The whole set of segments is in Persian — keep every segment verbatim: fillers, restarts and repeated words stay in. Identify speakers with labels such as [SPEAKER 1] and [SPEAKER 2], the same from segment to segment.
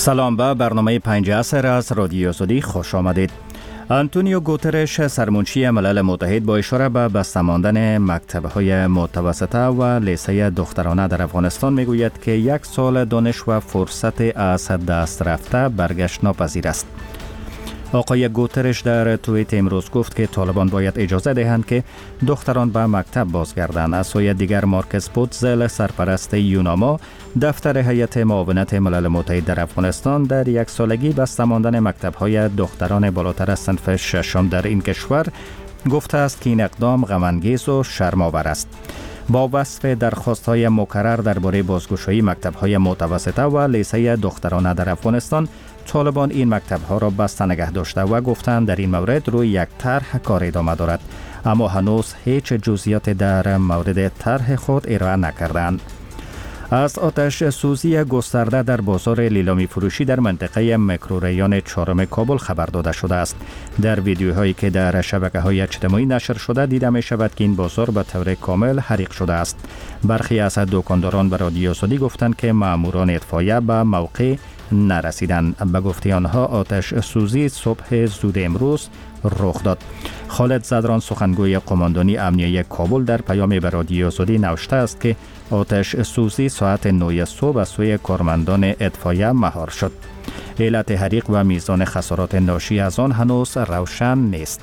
[SPEAKER 1] سلام به برنامه پنج عصر از رادیو آزادی خوش آمدید. آنتونیو گوترش سرمنشی ملل متحد با اشاره به بسته ماندن مکتب‌های متوسطه و لیسه دخترانه در افغانستان میگوید که یک سال دانش و فرصت از دست رفته برگشت ناپذیر است. آقای گوترش در توییت امروز گفت که طالبان باید اجازه دهند که دختران به مکتب بازگردند. از سوی دیگر مارکس پوتزل سرپرست یوناما دفتر هیئت معاونت ملل متحد در افغانستان در یک سالگی بسته ماندن مکتب‌های دختران بالاتر از صنف ششم در این کشور گفته است که این اقدام غم‌انگیز و شرم‌آور است. با وصف درخواست‌های مکرر درباره بازگشایی مکتب‌های متوسطه و لیسه دخترانه در افغانستان، طالبان این مکتب‌ها را بسته نگه داشته و گفتند در این مورد روی یک طرح کار ادامه دارد، اما هنوز هیچ جزئیات در مورد طرح خود ارائه نکردند. از آتش سوزی گسترده در بازار لیلامی فروشی در منطقه میکروریان چهارم کابل خبر داده شده است. در ویدیوهایی که در شبکه‌های اجتماعی نشر شده دیده می شود که این بازار به طور کامل حریق شده است. برخی از دکانداران به رادیو آزادی گفتند که ماموران اطفائیه به موقع نرسیدند. به گفته آنها آتش سوزی صبح زود امروز رخ داد. خالد زدران سخنگوی قماندانی امنیه کابل در پیامی به رادیو آزادی نوشته است که آتش سوزی ساعت نه صبح از سوی کارمندان اطفائیه مهار شد. علت حریق و میزان خسارات ناشی از آن هنوز روشن نیست.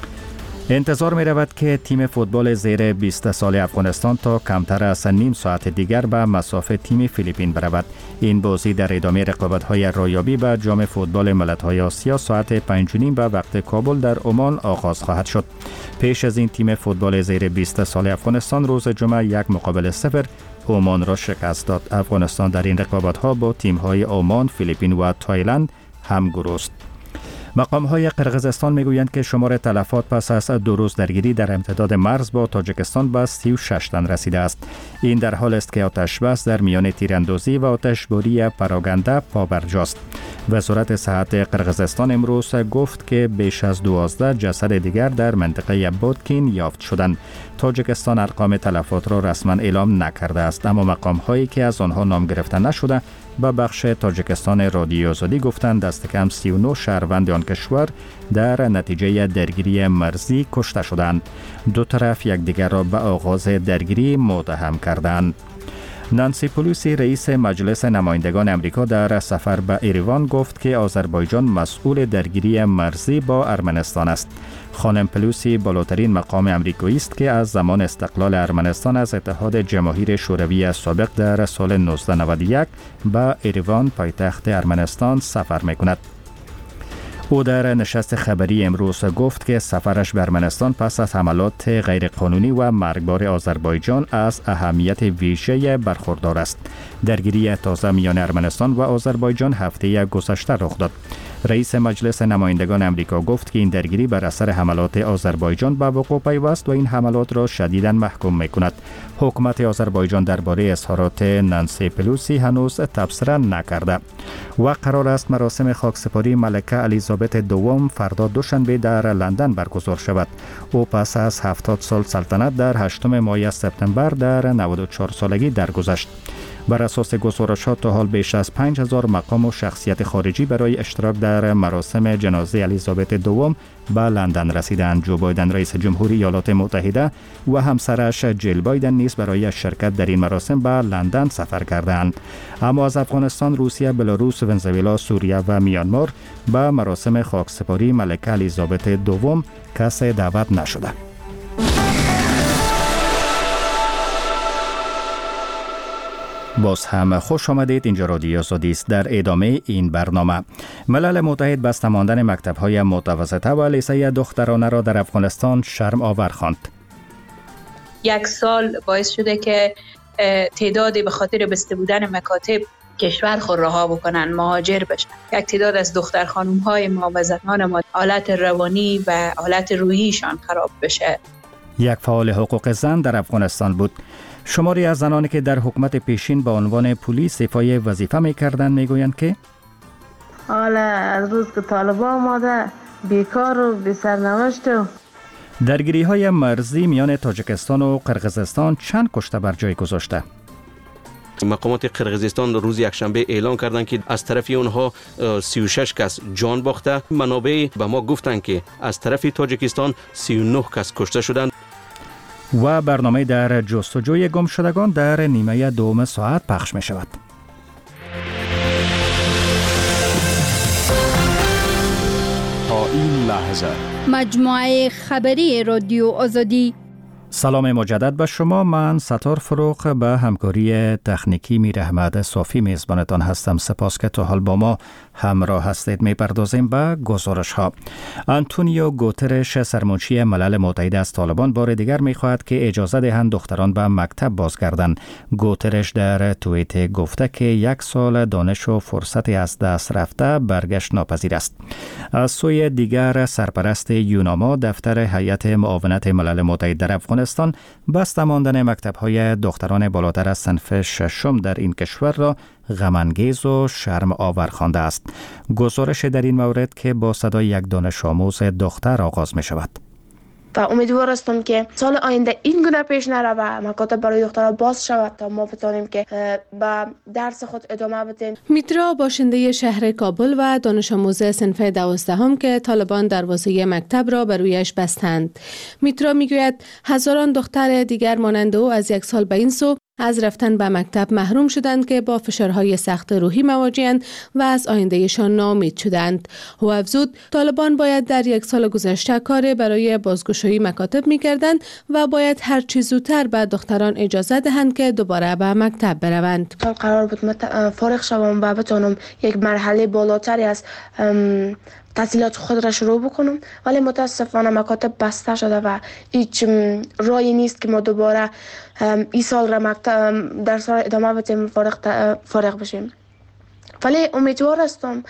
[SPEAKER 1] انتظار می رود که تیم فوتبال زیر بیست سال افغانستان تا کمتر از نیم ساعت دیگر به مصاف تیم فیلیپین برود. این بازی در ادامه رقابت‌های رایابی به جام فوتبال ملت‌های آسیا ساعت پنج و نیم به وقت کابل در عمان آغاز خواهد شد. پیش از این تیم فوتبال زیر بیست سال افغانستان روز جمعه یک مقابل صفر عمان را شکست داد. افغانستان در این رقابت‌ها با تیم‌های عمان، فیلیپین و تایلند همگروه است. مقام‌های قرقیزستان میگویند که شمار تلفات پس از دو روز درگیری در امتداد مرز با تاجیکستان به سی و شش تن رسیده است. این در حال است که آتش بس در میان تیراندازی و آتشباری پراگنده پابرجاست. وزارت صحت قرقیزستان امروز گفت که بیش از دوازده جسد دیگر در منطقه بودکین یافت شدند. تاجیکستان ارقام تلفات را رسما اعلام نکرده است، اما مقام‌هایی که از آنها نام گرفته نشده به بخش تاجیکستان رادیو آزادی گفتند دست کم سی و نه شهروند آن کشور در نتیجه درگیری مرزی کشته شدند. دو طرف یکدیگر را به آغاز درگیری متهم کردند. نانسی پلوسی رئیس مجلس نمایندگان امریکا در سفر به ایروان گفت که آذربایجان مسئول درگیری مرزی با ارمنستان است. خانم پلوسی بالاترین مقام امریکایی است که از زمان استقلال ارمنستان از اتحاد جماهیر شوروی سابق در سال نوزده نود و یک به ایروان پایتخت ارمنستان سفر می‌کند. او در نشست خبری امروز گفت که سفرش به ارمنستان پس از حملات غیرقانونی و مرگبار آذربایجان از اهمیت ویژه برخوردار است. درگیری تازه میان ارمنستان و آذربایجان هفته گذشته رخ داد. رئیس مجلس نمایندگان امریکا گفت که این درگیری بر اثر حملات آذربایجان به وقوع پیوست و این حملات را شدیداً محکوم می‌کند. حکومت آذربایجان درباره اظهارات نانسی پلوسی هنوز تبصره نکرده. و قرار است مراسم خاکسپاری ملکه الیزابت دوم فردا دوشنبه در لندن برگزار شود. او پس از هفتاد سال سلطنت در هشتم ماه سپتامبر در نود و چهار سالگی درگذشت. بر اساس گزارشات تا حال بیش از پنج هزار مقام و شخصیت خارجی برای اشتراک در مراسم جنازه الیزابت دوم به لندن رسیدند. جو بایدن رئیس جمهوری ایالات متحده و همسرش جیل بایدن نیز برای شرکت در این مراسم به لندن سفر کردند. اما از افغانستان، روسیه، بلاروس، ونزوئلا، سوریه و میانمار به مراسم خاکسپاری ملکه الیزابت دوم کسی دعوت نشده. باز هم خوش آمدید. اینجا رادیو آزادی است. در ادامه این برنامه، ملل متحد بسته ماندن مکتب‌های متوسطه و لیسه دخترانه را در افغانستان شرم آور خواند.
[SPEAKER 2] یک سال باعث شده که تعدادی به خاطر بسته بودن مکاتب کشور خود رها بکنن، مهاجر بشن. یک تعداد از دختر خانم‌های ما و زنان ما حالت روانی و حالت روحیشان خراب بشه.
[SPEAKER 1] یک فعال حقوق زن در افغانستان بود. شماری از زنانی که در حکومت پیشین با عنوان پلیس ایفای وظیفه می‌کردند میگویند که
[SPEAKER 3] حالا از روز که طالبان آمده بیکار و بی سرنوشت و درگیری‌های
[SPEAKER 1] مرزی میان تاجیکستان و قرقیزستان چند کشته بر جای گذاشته؟
[SPEAKER 4] مقامات قرقیزستان روز یکشنبه اعلام کردند که از طرف اونها سی و شش کس جان باخته. منابع به ما گفتند که از طرف تاجیکستان سی و نه کس کشته شدند.
[SPEAKER 1] و برنامه در جستجوی گم شدگان در نیمه دوم ساعت پخش می شود.
[SPEAKER 5] تا این لحظه
[SPEAKER 6] مجموعه خبری رادیو آزادی.
[SPEAKER 1] سلام مجدد به شما. من ستار فروغ به همکاری تکنیکی میر احمد صافی میزبانتان هستم. سپاس که تا حال با ما همراه هستید. میپردازیم به گزارش ها. آنتونیو گوترش سرمنشی ملل متحد از طالبان بار دیگر میخواهد که اجازه دهند دختران به مکتب بازگردند. گوترش در توییت گفته که یک سال دانش و فرصتی از دست رفته برگشت ناپذیر است. از سوی دیگر سرپرست یوناما دفتر هیئت معاونت ملل متحد در افغانستان بسته ماندن مکتب‌های دختران بالاتر از صنف ششم در این کشور را غم‌انگیز و شرم آور خوانده است. گزارش در این مورد که با صدای یک دانش آموز دختر آغاز می شود.
[SPEAKER 7] و امیدوار هستم که سال آینده این گونه پیش نره و مکاتب برای دخترها باز شود تا ما بتانیم که به درس خود ادامه بدیم.
[SPEAKER 8] میترا باشنده شهر کابل و دانش آموز صنف دوازدهم که طالبان دروازه مکتب را بر رویش بستند. میترا میگوید هزاران دختر دیگر مانند او از یک سال به این سو از رفتن به مکتب محروم شدند که با فشارهای سخت روحی مواجهند و از آیندهشان ناامید شدند. او افزود طالبان باید در یک سال گذشته کار برای بازگشایی مکاتب می‌کردند و باید هر چه زودتر به دختران اجازه دهند که دوباره به مکتب بروند.
[SPEAKER 7] قرار بود من فارغ شوم و بتونم یک مرحله بالاتری از تحصیلات خود را شروع بکنم، ولی متاسفانه مکاتب بسته شده و هیچ راهی نیست که ما دوباره این سال را مکتب درس را ادامه بدیم فارغ فارغ بشیم. ولی امیدوار هستم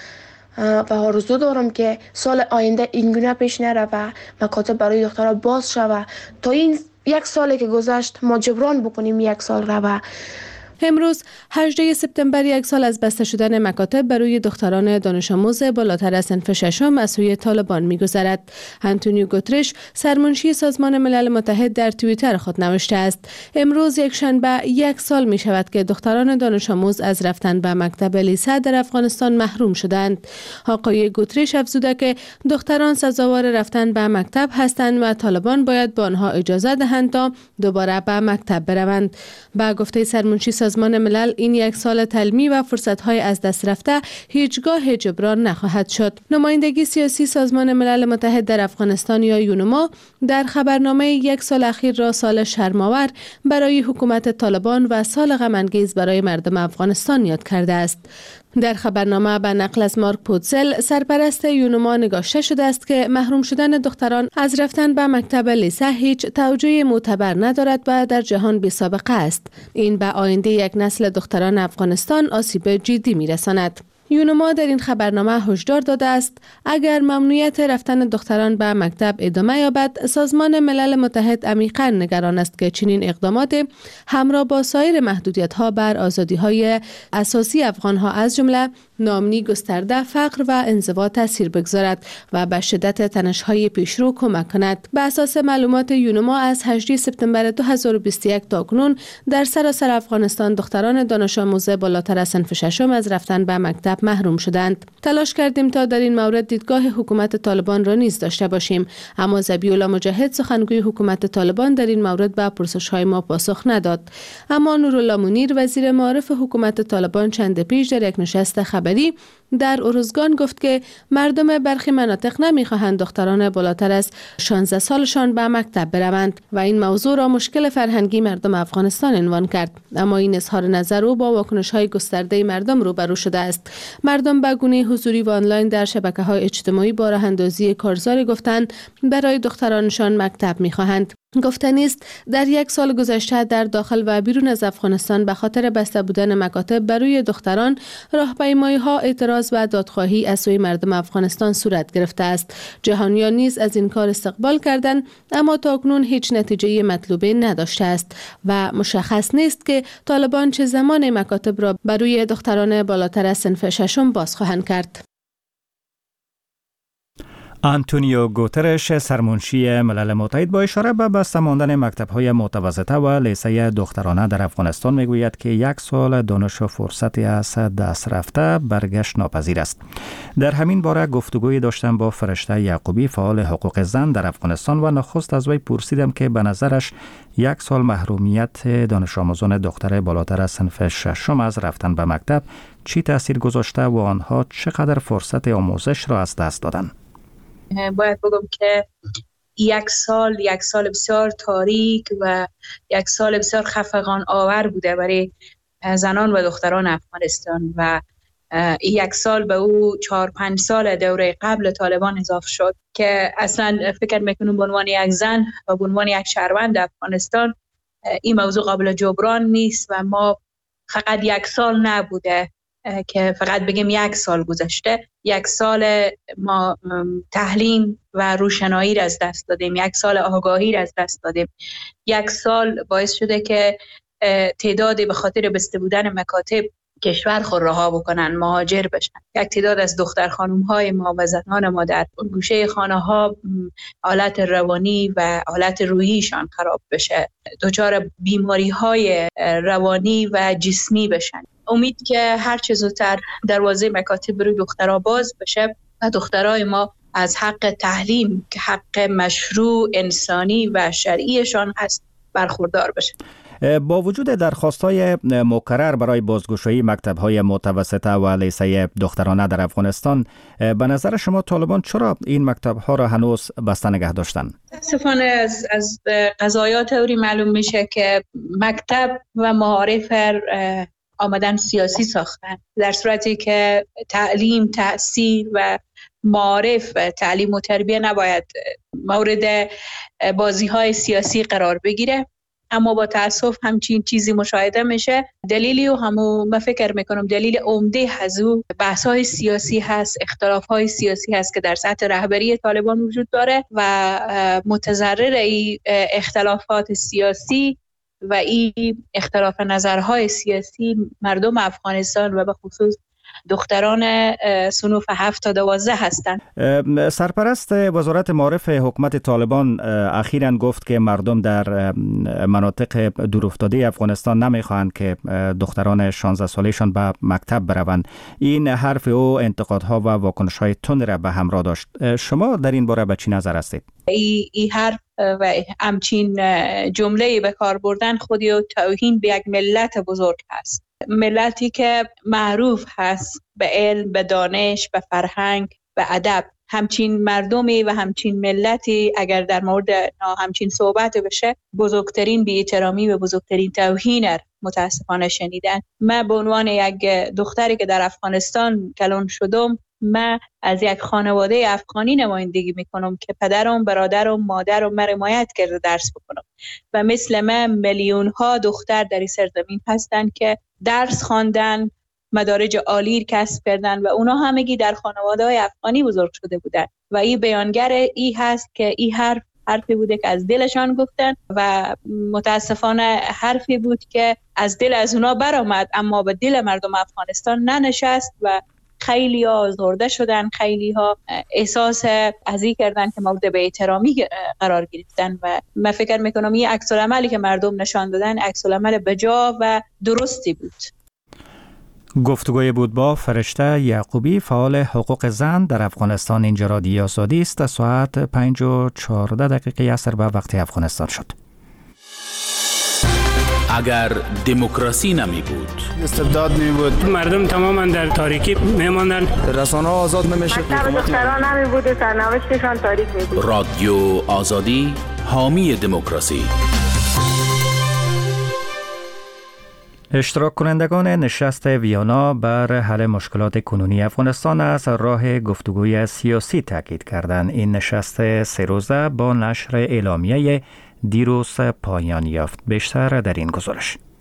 [SPEAKER 7] و آرزو دارم که سال آینده این گونه پیش نره و مکاتب برای دخترها باز شود تا این یک سالی که گذشت ما جبران بکنیم یک سال را. و
[SPEAKER 8] امروز هجدهم سپتامبر یک سال از بسته شدن مکاتب برای دختران دانش آموز بالاتر از صنف ششم از سوی طالبان می‌گذرد. آنتونیو گوترش سرمنشی سازمان ملل متحد در توییتر خود نوشته است: امروز یک شنبه یک سال می شود که دختران دانش آموز از رفتن به مکتب لیسه در افغانستان محروم شدند. آقای گوترش افزوده که دختران سزاوار رفتن به مکتب هستند و طالبان باید به آنها اجازه دهند تا دوباره به مکتب بروند. با گفته سرمنشی سازمان ملل این یک سال تلمی و فرصت‌های از دست رفته هیچگاه جبران نخواهد شد. نمایندگی سیاسی سازمان ملل متحد در افغانستان یا یونما در خبرنامه یک سال اخیر را سال شرم‌آور برای حکومت طالبان و سال غم‌انگیز برای مردم افغانستان یاد کرده است. در خبرنامه به نقل از مارک پوتزل سرپرست یونما نگاشته شده است که محروم شدن دختران از رفتن به مکتب لیسه هیچ توجیه معتبر ندارد و در جهان بی سابقه است. این به آینده یک نسل دختران افغانستان آسیب جدی می‌رساند. یونما در این خبرنامه هشدار داده است اگر ممنوعیت رفتن دختران به مکتب ادامه یابد، سازمان ملل متحد عمیقاً نگران است که چنین اقدامات همراه با سایر محدودیت‌ها بر آزادی‌های اساسی افغان‌ها از جمله ناامنی گسترده، فقر و انزوا تاثیر بگذارد و به شدت تنش‌های پیشرو کمک کند. به اساس معلومات یونما از هجدهم سپتامبر دو هزار و بیست و یک تا کنون در سراسر افغانستان دختران دانش آموز بالاتر از صنف ششم از رفتن به مکتب محروم شدند. تلاش کردیم تا در این مورد دیدگاه حکومت طالبان را نیز داشته باشیم، اما ذبیح‌الله مجاهد سخنگوی حکومت طالبان در این مورد به پرسش‌های ما پاسخ نداد. اما نورالله منیر وزیر معارف حکومت طالبان چند پیش در یک نشست خبری در ارزگان گفت که مردم برخی مناطق نمی‌خواهند دختران بالاتر از شانزده سالشان به مکتب بروند و این موضوع را مشکل فرهنگی مردم افغانستان عنوان کرد. اما این اظهار نظر او با واکنش‌های گسترده مردم روبرو شده است. مردم به گونه حضوری و آنلاین در شبکه‌های اجتماعی با راه‌اندازی کارزاری گفتند برای دخترانشان مکتب می‌خواهند. گفتنی است در یک سال گذشته در داخل و بیرون از افغانستان به خاطر بسته بودن مکاتب برای دختران راهپیمایی‌ها، اعتراض و دادخواهی از سوی مردم افغانستان صورت گرفته است. جهانیان نیز از این کار استقبال کردند، اما تاکنون هیچ نتیجه مطلوبه نداشته است و مشخص نیست که طالبان چه زمان مکاتب را برای دختران بالاتر از صنف ششم باز خواهند کرد.
[SPEAKER 1] آنتونیو گوترش سرمنشی ملل متحد با اشاره به بسته ماندن مکتب‌های متوسطه و لیسه دخترانه در افغانستان میگوید که یک سال دانش و فرصتی از دست رفته برگشت ناپذیر است. در همین باره گفتگوی داشتم با فرشته یعقوبی فعال حقوق زن در افغانستان و نخست از وی پرسیدم که به نظرش یک سال محرومیت دانش آموزان دختر بالاتر از صنف ششم از رفتن به مکتب چی تاثیر گذاشته و آنها چقدر فرصت آموزش را از دست دادند.
[SPEAKER 2] باید بگم که یک سال یک سال بسیار تاریک و یک سال بسیار خفقان آور بوده برای زنان و دختران افغانستان و یک سال به او چهار پنج سال دوره قبل طالبان اضافه شد که اصلا فکر میکنم به عنوان یک زن و به عنوان یک شهروند افغانستان این موضوع قابل جبران نیست و ما فقط یک سال نبوده که فقط بگیم یک سال گذشته، یک سال ما تعلیم و روشنایی را از دست دادیم، یک سال آگاهی را از دست دادیم، یک سال باعث شده که تعدادی به خاطر بسته بودن مکاتب کشور خود رها بکنن، مهاجر بشن. یک تعداد از دختر خانم های ما و زنان ما در گوشه خانه ها حالت روانی و حالت روحیشان خراب بشه، دچار بیماری های روانی و جسمی بشن. امید که هر چه زودتر دروازه مکاتب برای دخترها باز بشه و دخترای ما از حق تعلیم که حق مشروع انسانی و شرعیشان هست برخوردار بشه.
[SPEAKER 1] با وجود درخواست‌های مکرر برای بازگشایی مکتب‌های متوسطه و لیسه دخترانه در افغانستان، به نظر شما طالبان چرا این مکتب‌ها را هنوز بسته نگه داشتن؟
[SPEAKER 2] متاسفانه از از قضایات اوری معلوم میشه که مکتب و معارف آمدن سیاسی ساختن، در صورتی که تعلیم، تأثیر و معارف، تعلیم و تربیه نباید مورد بازی‌های سیاسی قرار بگیره. اما با تأسف همچین چیزی مشاهده میشه. دلیلی و همو من فکر میکنم دلیل عمده هزو بحث‌های سیاسی هست، اختلاف‌های سیاسی هست که در سطح رهبری طالبان وجود داره و متضرر این اختلافات سیاسی و این اختلاف نظرهای سیاسی مردم افغانستان و به خصوص دختران صنوف هفت تا دوازده هستند.
[SPEAKER 1] سرپرست وزارت معارف حکومت طالبان اخیراً گفت که مردم در مناطق دورافتاده افغانستان نمیخواهند که دختران شانزده سالشان به مکتب بروند. این حرف او انتقادها و واکنش‌های تند را به همراه داشت. شما در این باره به چی نظر هستید؟
[SPEAKER 2] این ای حرف و همچین جمله به کار بردن خودی و توهین به یک ملت بزرگ هست. ملتی که معروف هست به علم، به دانش، به فرهنگ، به ادب. همچین مردمی و همچین ملتی اگر در مورد همچین صحبت بشه بزرگترین بی‌احترامی و بزرگترین توهین متاسفانه شنیدن. من به عنوان یک دختری که در افغانستان کلان شدم، من از یک خانواده افغانی نمایندگی میکنم که پدرم، برادرم، مادرم من حمایت کرده درس بکنم و مثل من میلیون ها دختر در این سرزمین هستند که درس خواندن، مدارج عالی کسب کردن و اونا همگی در خانواده های افغانی بزرگ شده بودن و این بیانگر ای هست که این حرف حرفی بوده که از دلشان گفتن و متاسفانه حرفی بود که از دل از اونا برآمد اما به دل مردم افغانستان ننشست و خیلی ها آزرده شدن، خیلی ها احساس ازی کردن که مورد به احترامی قرار گرفتن و من فکر میکنم این عکس العملی که مردم نشان دادن عکس العمل بجا و درستی بود.
[SPEAKER 1] گفتگوی بود با فرشته یعقوبی فعال حقوق زن در افغانستان. اینجا رادیو آزادی است. ساعت پنج و چهارده دقیقه عصر به وقت افغانستان شد.
[SPEAKER 9] اگر دموکراسی نمی بود،
[SPEAKER 10] استبداد می بود،
[SPEAKER 11] مردم تماما در تاریکی می ماندن،
[SPEAKER 10] رسانه ها آزاد نمیشد،
[SPEAKER 3] دختران نمی بود، سرنوشتشان تاریک می بود.
[SPEAKER 9] رادیو آزادی حامی دموکراسی.
[SPEAKER 1] اشتراک کنندگان نشست ویانا بر حل مشکلات کنونی افغانستان از راه گفتگوی سیاسی تاکید کردند. این نشست سه روزه با نشر اعلامیه دیروز پایان یافت. بیشتر در این گزارش.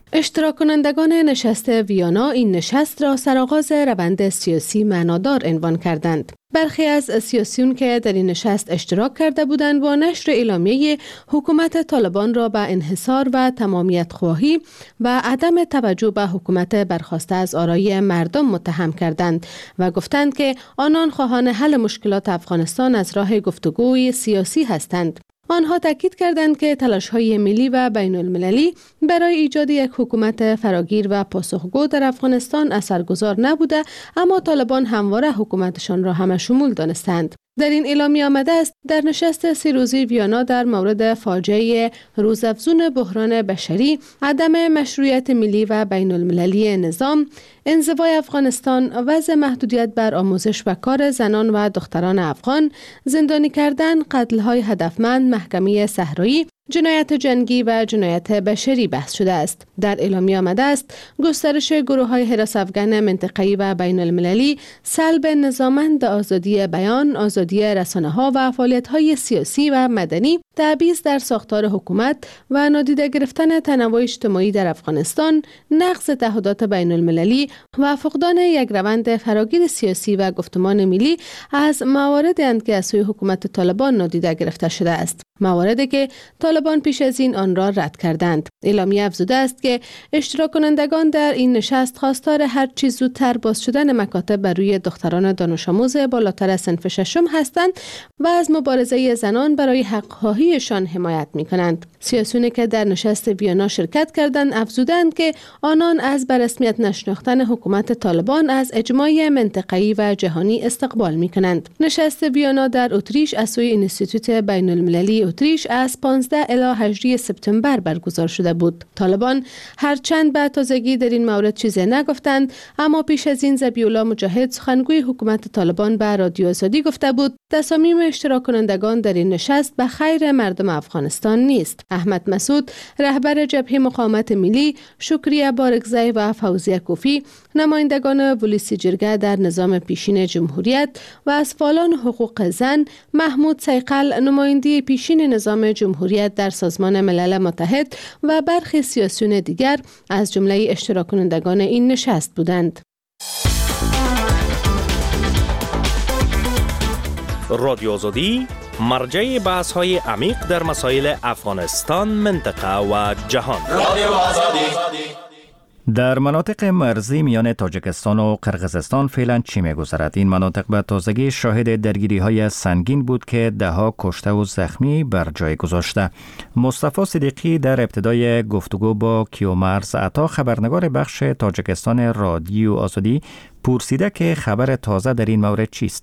[SPEAKER 8] اشتراک کنندگان نشست ویانا این نشست را سرآغاز روند سیاسی معنادار عنوان کردند. برخی از سیاسیون که در این نشست اشتراک کرده بودند با نشر اعلامیه حکومت طالبان را به انحصار و تمامیت خواهی و عدم توجه به حکومت برخاسته از آرای مردم متهم کردند و گفتند که آنان خواهان حل مشکلات افغانستان از راه گفتگوی سیاسی هستند. آنها تاکید کردند که تلاش‌های ملی و بین المللی برای ایجاد یک حکومت فراگیر و پاسخگو در افغانستان اثرگذار نبوده، اما طالبان همواره حکومتشان را همشمول دانستند. در این اعلامیه آمده است در نشست سه روزه ویانا در مورد فاجعه روزافزون بحران بشری، عدم مشروعیت ملی و بین المللی نظام، انزوای افغانستان، وضع محدودیت بر آموزش و کار زنان و دختران افغان، زندانی کردن، قتل‌های هدفمند، محکمه صحرایی، جنایت جنگی و جنایت بشری بحث شده است. در اعلامیه آمده است گسترش گروه‌های حراس افغان منطقه‌ای و بین المللی، سلب نظاممند آزادی بیان، آزادی رسانه‌ها و فعالیت‌های سیاسی و مدنی، تبعیض در ساختار حکومت و نادیده گرفتن تنوع اجتماعی در افغانستان، نقض تعهدات بین المللی و فقدان یک روند فراگیر سیاسی و گفتمان ملی از مواردی اند که از سوی حکومت طالبان نادیده گرفته شده است. مواردی که طالبان پیش از این آن را رد کردند. اعلامیه افزوده است که اشتراک کنندگان در این نشست خواستار هر چیز زودتر باز شدن مکاتب بر روی دختران دانش آموز بالاتر از صنف ششم هستند و از مبارزه زنان برای حق‌خواهیشان حمایت می‌کنند. سیاسیونی که در نشست ویانا شرکت کردند افزودند که آنان از به رسمیت نشناختن حکومت طالبان از اجماع منطقه‌ای و جهانی استقبال می‌کنند. نشست ویانا در اتریش از سوی اینستیتوت بین المللی اتریش از پانزده الی هجده سپتامبر برگزار شده بود. طالبان هرچند به تازگی در این مورد چیزی نگفتند، اما پیش از این ذبیح‌الله مجاهد سخنگوی حکومت طالبان به رادیو آزادی گفته بود تصامیم اشتراک کنندگان در این نشست به خیر مردم افغانستان نیست. احمد مسعود رهبر جبهه مقاومت ملی، شکریه بارگزی و فوزیه کوفی نمایندگان ولسی جرگه در نظام پیشین جمهوریت و از فعالان حقوق زن، محمود سیقل نماینده پیشین نظام جمهوریت در سازمان ملل متحد و برخی سیاسیون دیگر از جمله اشتراک کنندگان این نشست بودند.
[SPEAKER 12] رادیو آزادی مرجع بحث های عمیق در مسائل افغانستان، منطقه و جهان. رادیو آزادی.
[SPEAKER 1] در مناطق مرزی میان تاجیکستان و قرقیزستان فعلا چی می‌گذرد؟ این مناطق به تازگی شاهد درگیری‌های سنگین بود که ده‌ها کشته و زخمی بر جای گذاشته. مصطفی صدیقی در ابتدای گفتگو با کیومرز عطا خبرنگار بخش تاجیکستان رادیو آزادی پرسیده که خبر تازه در این مورد چیست؟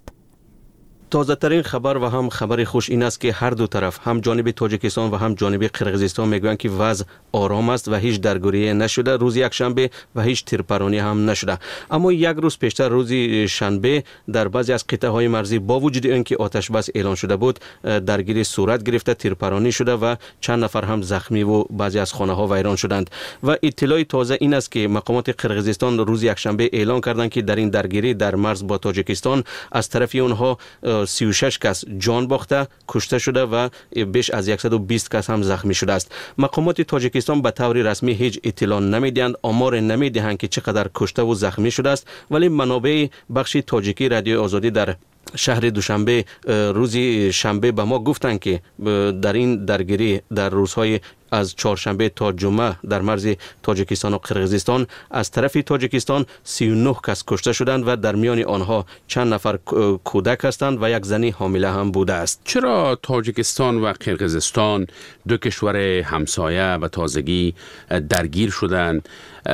[SPEAKER 4] تازه ترین خبر و هم خبر خوش این است که هر دو طرف، هم جانب تاجیکستان و هم جانب قرقیزستان، میگویند که وضع آرام است و هیچ درگیری نشده. روز یک شنبه و هیچ تیرپرانی هم نشده. اما یک روز پیشتر روز شنبه در بعضی از قطعه های مرزی با وجود اینکه آتش بس اعلان شده بود، درگیری صورت گرفته، تیرپرانی شده و چند نفر هم زخمی و بعضی از خانه ها ویران شدند. و اطلاع تازه این است که مقامات قرقیزستان روز یک شنبه اعلان کردند که در این درگیری در مرز با تاجیکستان از طرف اونها سی و شش کس جان باخته، کشته شده و بیش از صد و بیست کس هم زخمی شده است. مقامات تاجیکستان به طور رسمی هیچ اطلاع نمیدهند، آمار نمیدهند که چقدر کشته و زخمی شده است، ولی منابع بخش تاجیکی رادیو آزادی در شهر دوشنبه روز شنبه به ما گفتند که در این درگیری در روزهای از چهارشنبه تا جمعه در مرز تاجیکستان و قرقیزستان از طرف تاجیکستان سی و نه کس کشته شدند و در میان آنها چند نفر کودک هستند و یک زنی حامله هم بوده است.
[SPEAKER 13] چرا تاجیکستان و قرقیزستان دو کشور همسایه و تازگی درگیر شدند؟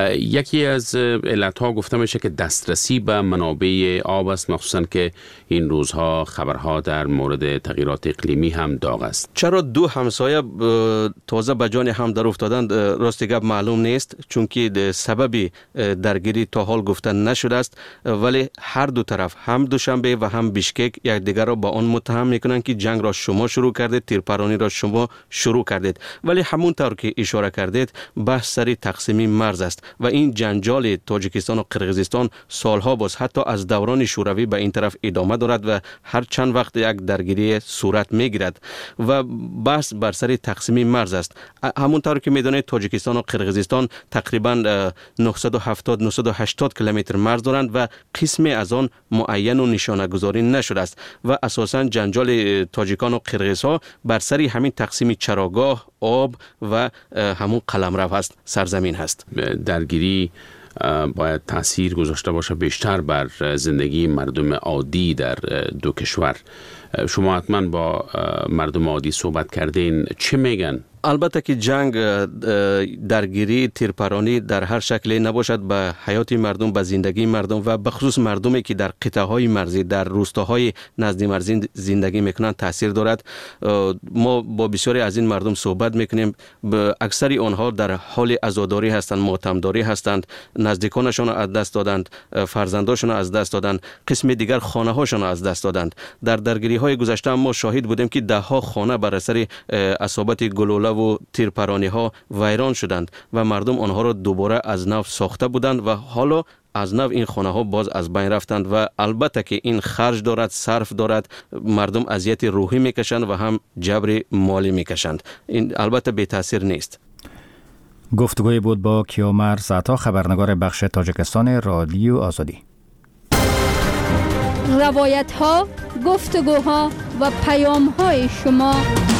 [SPEAKER 13] یکی از علتها گفته میشه که دسترسی به منابع آب است، مخصوصا که این روزها خبرها در مورد تغییرات اقلیمی هم داغ است.
[SPEAKER 4] چرا دو همسایه تازه به جان هم در افتادند راست گپ معلوم نیست، چون که سبب درگیری تا حال گفته نشده است، ولی هر دو طرف، هم دوشنبه و هم بیشکک، یکدیگر را با آن متهم میکنند که جنگ را شما شروع کردید، تیرپرانی را شما شروع کردید. ولی همون طور که اشاره کردید بحث سر تقسیم مرز است و این جنجال تاجیکستان و قرقیزستان سالها باز حتی از دوران شوروی به این طرف ادامه دارد و هر چند وقت یک درگیری صورت میگیرد و بحث بر سر تقسیم مرز است. همونطور که میدونید تاجیکستان و قرقیزستان تقریبا نهصد و هفتاد نهصد و هشتاد کیلومتر مرز دارند و قسمی از آن معین و نشانه گذاری نشده است و اساساً جنجال تاجیکان و قرقیزها بر سر همین تقسیم چراگاه، آب و همون قلمرو هست، سرزمین هست.
[SPEAKER 13] درگیری باید تاثیر گذاشته باشه بیشتر بر زندگی مردم عادی در دو کشور. شما حتما با مردم عادی صحبت کردین، چه میگن؟
[SPEAKER 4] البته که جنگ، درگیری، تیرپرانی در هر شکلی نباشد به حیات مردم، به زندگی مردم و به خصوص مردمی که در قطعه‌های مرزی، در روستاهای نزدیک مرزی زندگی میکنند تاثیر دارد. ما با بسیاری از این مردم صحبت میکنیم، اکثری آنها در حال عزاداری هستند، ماتمداری هستند، نزدیکانشان از دست دادند، فرزندانشان از دست دادند، قسم دیگر خانه هاشان از دست دادند. در درگیری های گذشته ما شاهد بودیم که ده ها خانه بر اثر اصابت گلوله و تیرپرانی ها ویران شدند و مردم آنها را دوباره از نو ساخته بودند و حالا از نو این خانه ها باز از بین رفتند و البته که این خرج دارد، صرف دارد، مردم اذیت روحی میکشند و هم جبر مالی میکشند. این البته بی تاثیر نیست.
[SPEAKER 1] گفتگوی بود با کیومرز عطا، خبرنگار بخش تاجیکستان رادیو آزادی.
[SPEAKER 6] روایت ها، گفتگوها و پیام های شما.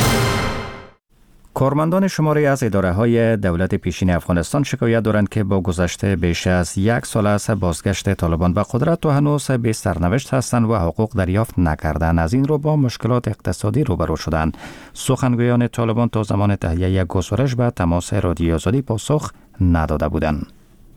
[SPEAKER 1] کارمندان شماری از اداره های دولت پیشین افغانستان شکایت دارند که با گذشته بیش از یک سال از بازگشت طالبان به قدرت و هنوز به سرنوشت هستند و حقوق دریافت نکردند. از این رو با مشکلات اقتصادی روبرو شدند. سخنگویان طالبان تا زمان تهیه یک گزارش به تماس رادیو آزادی پاسخ نداده بودند.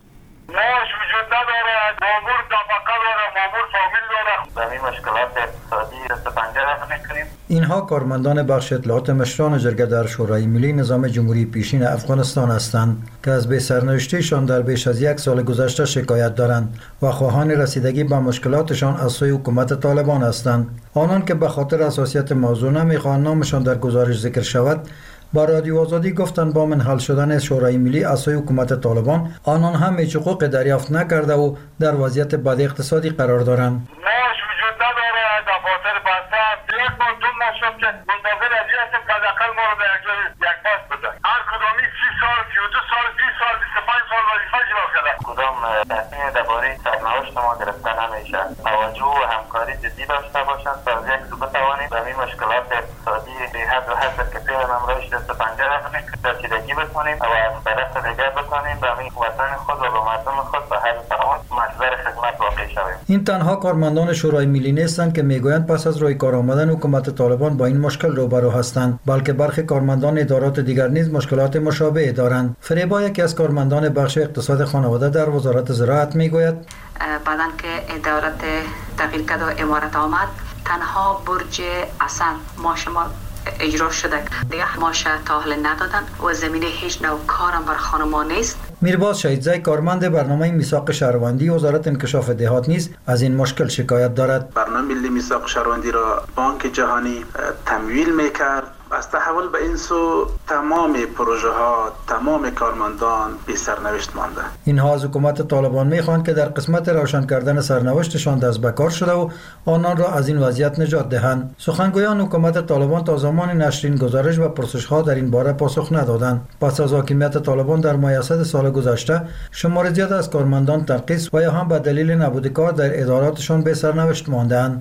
[SPEAKER 14] معاش وجود نداره، مامور طبقه داره، مامور فامیل داره. به این مشکلات اقتصادی دست پنجه رفت میکنیم.
[SPEAKER 15] اینها کارمندان بخش اطلاعات مشران جرگه در شورای ملی نظام جمهوری پیشین افغانستان هستند که از بی سرنوشتیشان در بیش از یک سال گذشته شکایت دارند و خواهان رسیدگی به مشکلاتشان از سوی حکومت طالبان هستند. آنان که به خاطر حساسیت موضوع نمیخواهند نامشان در گزارش ذکر شود، با رادیو آزادی گفتند با منحل شدن شورای ملی از سوی حکومت طالبان آنان هم هیچ حقوق دریافت نکرده و در وضعیت بد اقتصادی قرار دارند.
[SPEAKER 14] معاش وجود نداره، دفاتر بسته است. یک بار دو ماه شد که منتظر از این هستیم که حداقل ما رو به یک جای یک پاس بده. هر کدامی سی سال، سی و دو سال، بیست سال، بیست و پنج سال وظیفه اجرا کرده. کدام تصمیم درباره سرنوشت ما گرفته نمیشه. توجه و همکاری جدی داشته باشند تا از یک سو بتوانیم به این مشکلات اقتصادی به حد و حد که فعلا امروز دست پنجه رفتیم رسیدگی بکنیم و از طرف دیگر بکنیم به این وطن خود و به مردم خود به هر توان محضر خدمت واقع شویم.
[SPEAKER 15] این تنها کارمندان شورای ملی نیستند که میگویند پس از روی کار آمدن حکومت طالبان با این مشکل روبرو هستند، بلکه برخی کارمندان ادارات دیگر نیز مشکلات مشابه دارند. فریبا، یکی از کارمندان بخش اقتصاد خانواده در وزارت زراعت، میگوید
[SPEAKER 16] بعدن که ادارات تغییر کرد و امارت آمد، تنها برج اصل ما شما اجرا شده، دیگه ماش تاهل ندادن و زمینه هیچ نوع کارم بر خانما نیست.
[SPEAKER 15] میرباز شهیدزی، کارمند برنامه میثاق شهروندی وزارت انکشاف دهات، نیز از این مشکل شکایت دارد.
[SPEAKER 17] برنامه ملی میثاق شهروندی را بانک جهانی تمویل میکرد. از تحول به این سو تمام پروژه ها، تمام کارمندان بی سرنوشت مانده.
[SPEAKER 15] اینها از حکومت طالبان میخواهند که در قسمت روشن کردن سرنوشتشان دست به کار شده و آنان را از این وضعیت نجات دهند. سخنگویان حکومت طالبان تا زمان نشر این گزارش و پرسش ها در این باره پاسخ ندادند. پس از حاکمیت طالبان در مایاسد سال گذشته شمار زیاد از کارمندان ترخیص و یا هم به دلیل نبود کار در اداراتشان به سرنوشت مانده‌اند.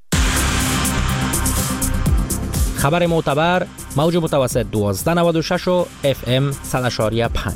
[SPEAKER 18] خبر معتبر، موج متوسط دوازده نود و شش و اف ام صد و شش و پنج.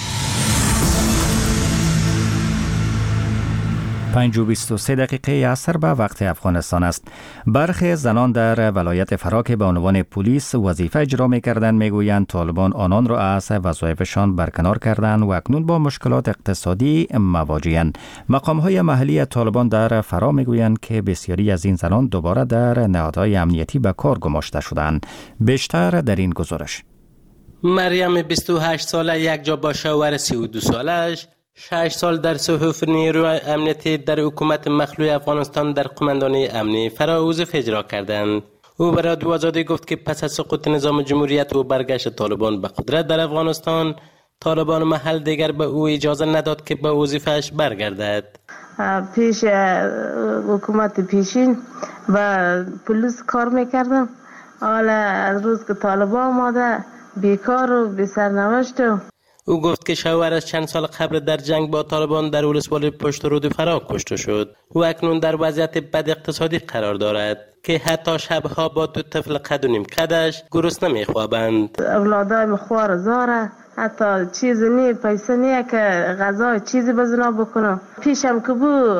[SPEAKER 1] پنج و بیست و سه دقیقه عصر به وقت افغانستان است. برخی زنان در ولایت فرا که به عنوان پلیس وظیفه اجرا می‌کردند میگویند طالبان آنان را از وظایفشان برکنار کردند و اکنون با مشکلات اقتصادی مواجه‌اند. مقام‌های محلی طالبان در فرا میگویند که بسیاری از این زنان دوباره در نهادهای امنیتی به کار گماشته شدند. بیشتر در این گزارش.
[SPEAKER 19] مریم بیست و هشت ساله یک جا با شوهر سی و دو سالش شش سال در صحف نیروی امنیتی در حکومت مخلوع افغانستان در قماندانی امنی فراوز اجرا کردند. او به رادیو آزادی گفت که پس از سقوط نظام جمهوریت و برگشت طالبان به قدرت در افغانستان، طالبان محل دیگر به او اجازه نداد که به وظیفه‌اش برگردد.
[SPEAKER 3] پیش حکومت پیشین و پلیس کار میکردم، حالا از روز که طالبان آمده بیکار و بی سرنوشت. و
[SPEAKER 19] او گفت که شوهرش چند سال قبل در جنگ با طالبان در ولسوالی پشت رود فرا کشته شد. او اکنون در وضعیت بد اقتصادی قرار دارد که حتی شبها با دو طفل قد و نیم قدش گرسنه میخوابند.
[SPEAKER 3] اولادای مخوار زاره، حتی چیزی نی پیسه نیه که غذا چیزی بزنا بکنم. پیشم که بو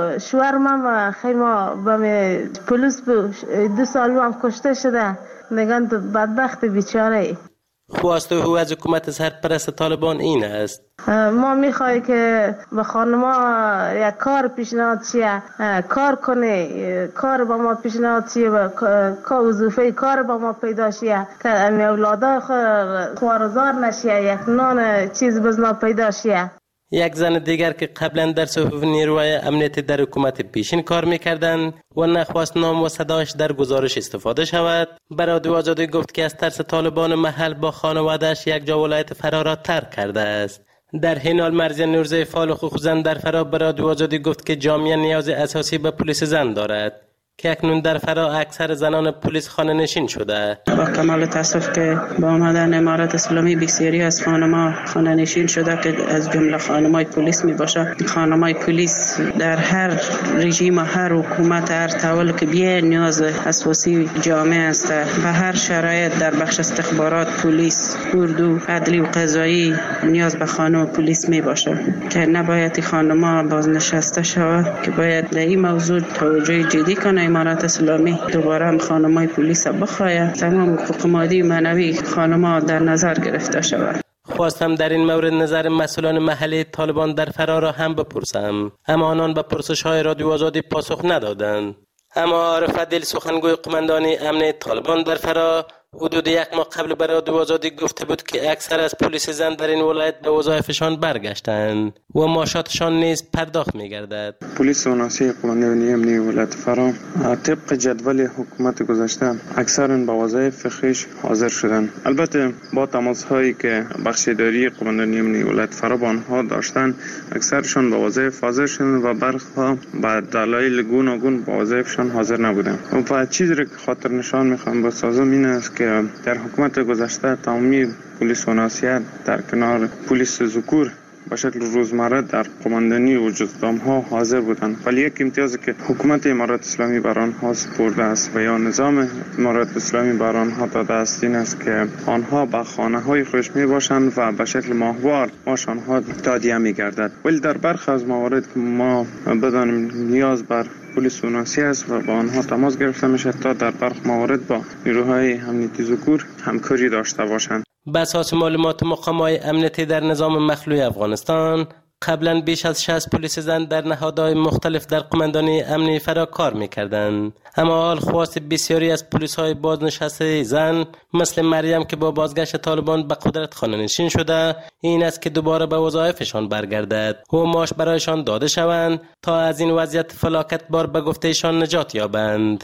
[SPEAKER 3] شوهرم خیما به پلیس بو دو سال هم کشته شده. نگن تو بدبخت بیچاره.
[SPEAKER 19] خواست او از حکومت سرپرست طالبان این است:
[SPEAKER 3] ما میخوای که به خانما یک کار پیشنهاد چیه، کار کنه، کار با ما پیشنهاد چیه، کار وظیفه کار با ما پیدا شیه که امی اولادا خوارزار نشیه، یک نان چیز بزنا پیدا شیه.
[SPEAKER 19] یک زن دیگر که قبلا در صحف نیروهای امنیتی در حکومت پیشین کار میکردند و نخواست نام و صداش در گزارش استفاده شود، برای رادیو آزادی گفت که از ترس طالبان محل با خانواده‌اش یک جا ولایت فرا را ترک کرده است. در حین حال مرزی نورزی فعال حقوق زن در فرا برای رادیو آزادی گفت که جامعه نیاز اساسی به پلیس زن دارد که اکنون در فرا اکثر زنان پلیس خانه نشین شده.
[SPEAKER 20] با کمال تاسف که با آمدن امارت اسلامی بسیاری از خانم‌ها خانه نشین شده که از جمله خانم‌های پلیس می باشه. خانم‌های پلیس در هر رژیم و هر حکومت هر طول که بیه نیاز اساسی جامعه است. به هر شرایط در بخش استخبارات پلیس، اردو، عدلی و قضایی نیاز به خانم پلیس می باشه که نباید خانم‌ها بازنشسته شود، که باید در این موضوع توجه جدی کنه امارت اسلامی. دوباره هم خانم‌های پلیس بخواهد تمام حقوق مادی و معنوی خانم‌ها در نظر گرفته شود.
[SPEAKER 19] خواستم در این مورد نظر مسئولان محلی طالبان در فرا را هم بپرسم، اما آنان به پرسش‌های رادیو آزادی پاسخ ندادند. اما عارف دل سخنگوی قماندانی امنیت طالبان در فرا حدود یک ماه قبل به رادیو آزادی گفته بود که اکثر از پلیس زن در این ولایت به وظایفشان برگشتند و معاشاتشان نیز پرداخت می‌گردد.
[SPEAKER 21] پلیس و ناسی قماندانی امنیت ولایت فرا طبق جدول حکومت گذشته اکثرا به وظایف خویش حاضر شدند. البته با تماس‌هایی که بخشیداری قماندانی امنیت ولایت فرا با آنها داشتند، اکثرشان به وظایف حاضر شدند و برخی به دلایل گوناگون به وظایفشان حاضر نبودند. و چیزی که خاطر نشان می‌خوام بسازم این است که در حکومت گذشته تمامی پلیس و ناسیت در کنار پلیس ذکور به شکل روزمره در قماندانی و جزدام‌ها حاضر بودند، ولی یک امتیازی که حکومت امارات اسلامی بر آنها سپرده است و یا نظام امارات اسلامی بر آنها داده است این است که آنها به خانه‌های خودش میباشند و به شکل ماهوار ماش آنها تادیه می‌گردد. ولی در برخی از موارد که ما بدانیم نیاز بر پلیس و ناسی است و با آنها تماس گرفته میشه تا در برخی موارد با نیروهای امنیتی ذکور همکاری داشته باشند.
[SPEAKER 19] بر اساس معلومات مقام‌های امنیتی در نظام مخلوع افغانستان، قبلا بیش از شصت پلیس زن در نهادهای مختلف در قماندانی امنی فرا کار می‌کردند. اما حال خواست بسیاری از پلیس‌های بازنشسته زن مثل مریم که با بازگشت طالبان به قدرت خانه نشین شده این است که دوباره به وظایفشان برگردد و معاش برایشان داده شوند تا از این وضعیت فلاکت بار به گفتهشان نجات یابند.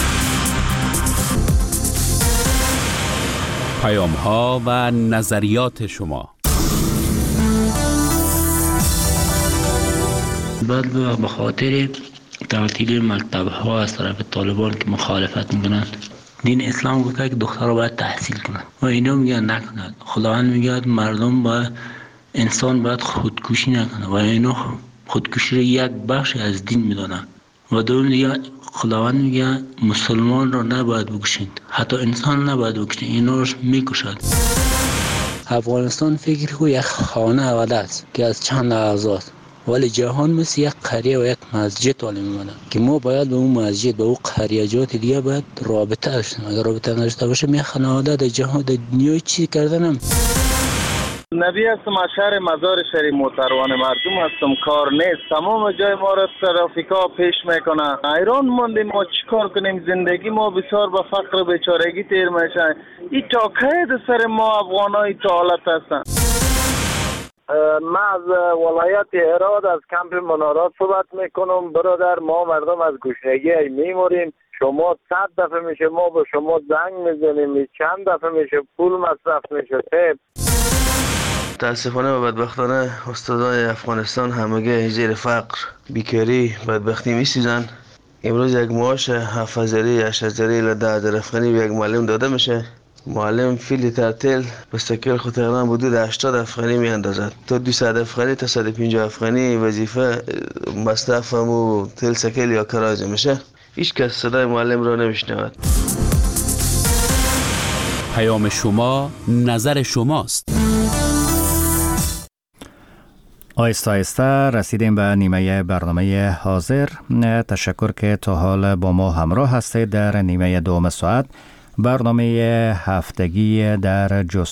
[SPEAKER 9] پیام ها و نظریات شما.
[SPEAKER 22] بعد به خاطر تعطیل مکتب ها از طرف طالبان که مخالفت میکنند، دین اسلام گفته که دخترها باید تحصیل کنند و اینا میگن نکنند. خداوند میگه مردم باید، انسان باید خودکشی نکنه و اینا خودکشی را یک بخش از دین میدونن. و دوم دیگه خداوند میگه مسلمان را نباید بکشید، حتی انسان نباید بکشید، اینا رو میکشد. افغانستان فکر کو یک خانه آواده است که از چند اعضاست، ولی جهان مثل یک قریه و یک مسجد تعلیم می‌کنه که ما باید به اون مسجد به اون قریه‌جات دیگه باید رابطه داشتیم. اگر رابطه نداشته باشیم یک خانواده در جهان در دنیا چی کردنم.
[SPEAKER 23] نبی هستم از شهر مزار شهر موتروان مردم هستم. کار نیست، تمام جای ما را ترافیکا پیش میکنه. ایران ماندیم، ما چیکار کنیم؟ زندگی ما بسیار به فقر و بیچارگی تیر میشه. این تا کی سر ما افغانای تا حالت هستن.
[SPEAKER 24] من از ولایت هرات از کمپ منارات صحبت میکنم. برادر، ما مردم از گشنگی میموریم. شما صد دفعه میشه ما به شما زنگ میزنیم، چند دفعه میشه پول مصرف میشه. تب
[SPEAKER 25] متاسفانه و بدبختانه استادان افغانستان همگی زیر فقر، بیکاری، بدبختی میسوزن. امروز یک معاش هفت هزاری، هشت هزاری الی ده هزار افغانی به یک معلم داده میشه معلم فی لیتر تل مستقل خود تقریبا حدود هشتاد افغانی می اندازد. تا دویست افغانی تا صد و پنجاه افغانی وظیفه مصرف و تل سکل یا کراج میشه. هیچ کس صدای معلم را نمیشنود.
[SPEAKER 9] پیام شما نظر شماست.
[SPEAKER 1] آیسته آیسته رسیدیم به نیمه برنامه حاضر. تشکر که تا حال با ما همراه هستید در نیمه دوم ساعت. برنامه هفتگی در جست